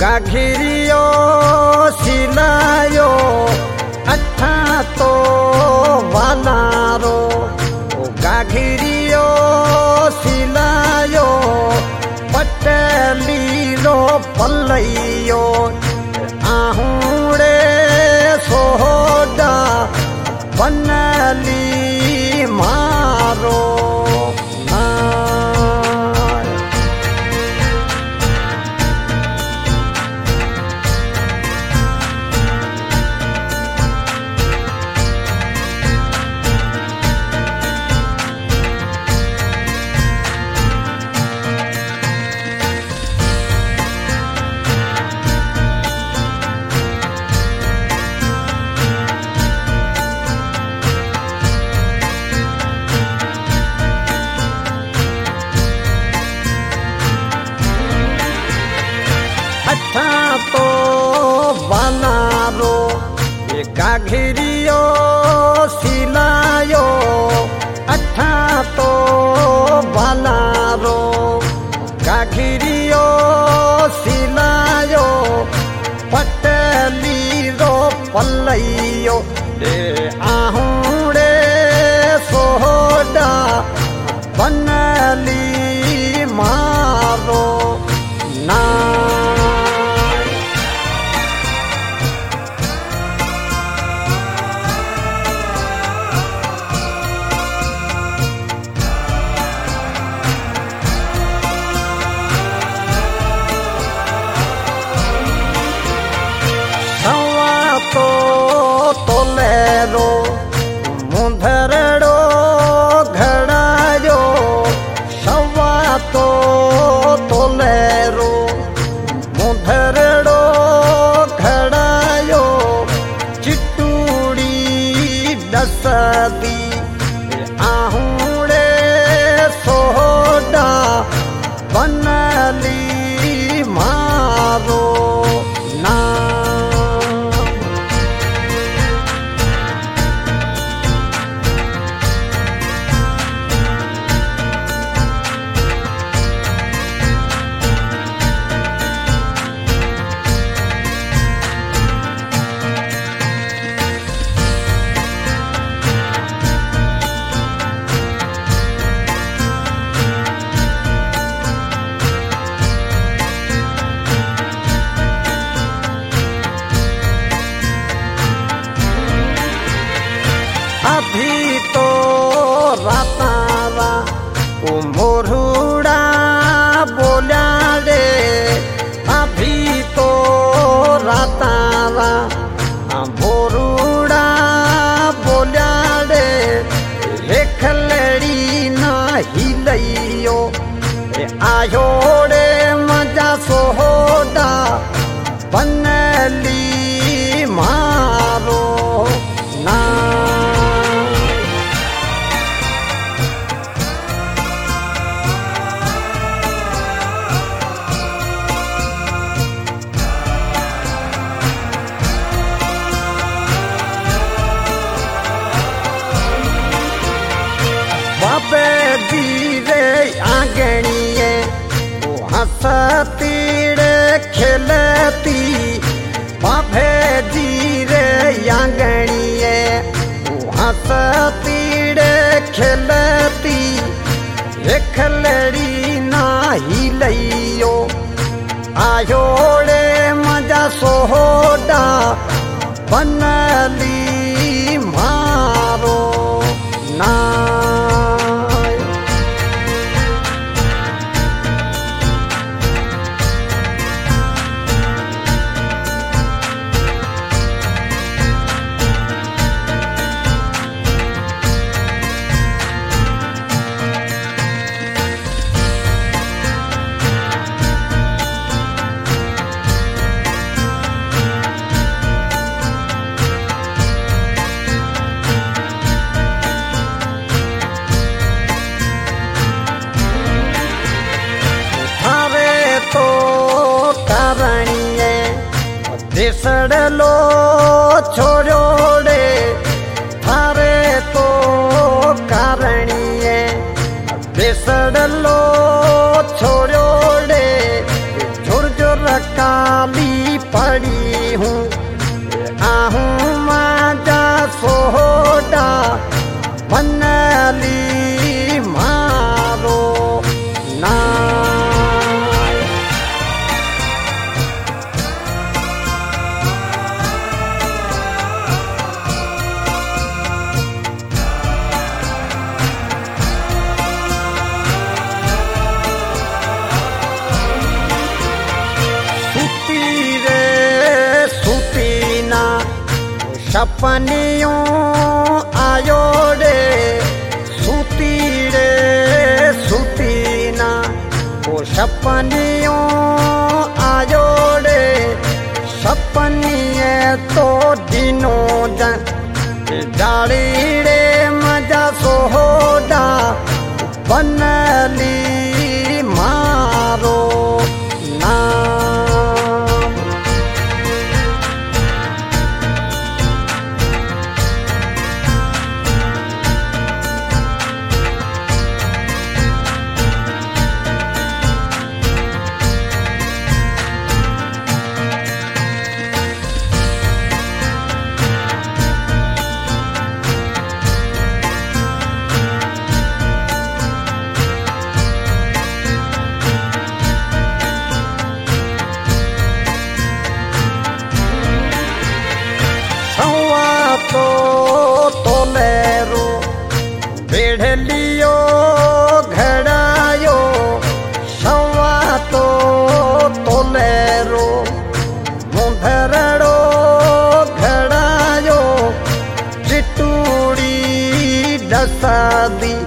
गाघिरियो सिलायो अठा तो वालारो गाघिरियो सिलायो पटली रो पल्लइयो आहूड़े सोडा बनली मारो तो बनारो ये गाघिरियो सिलायो अठा तो बनारो गाघिरियो सिलायो पटली रो पल्लइयो आहूड़े सोडा बनली मारो ना तोलेरो मुंधरड़ो घड़ायो सवा तो तोलेरो मुंधरड़ो घड़ायो चिटूड़ी दसदी आहूड़े सोडा बनली मारो ना अभी तो रातारा मोरुड़ा बोला रे अभी तो रातारा मोरुड़ा बोला रे रेखलड़ी ना हिलइयो आयोड़े मजा सोडा बनली मारो ना बाबे धीरे आंगणिए वो हंसतीड़े खेलती बाबे धीरे आंगणिए वो हंसतीड़े खेलती रेखलड़ी ना हिलइयो आयोड़े मजा सोडा बनली मारो ना देसड़लो छोड़ोड़े थारे तो कारणिए देसड़लो छोड़ोड़े झुर झुर काली सपनियों आयो रे सूती ना वो सपनियों आयो रे सपनिए तो दिनों डाली रे मजा सोहोडा बनली मारो नाम। तो लेरो बेढ़लियो घड़ायो सवा तो लेरो मुंधरड़ो घड़ायो चिटूड़ी दसादी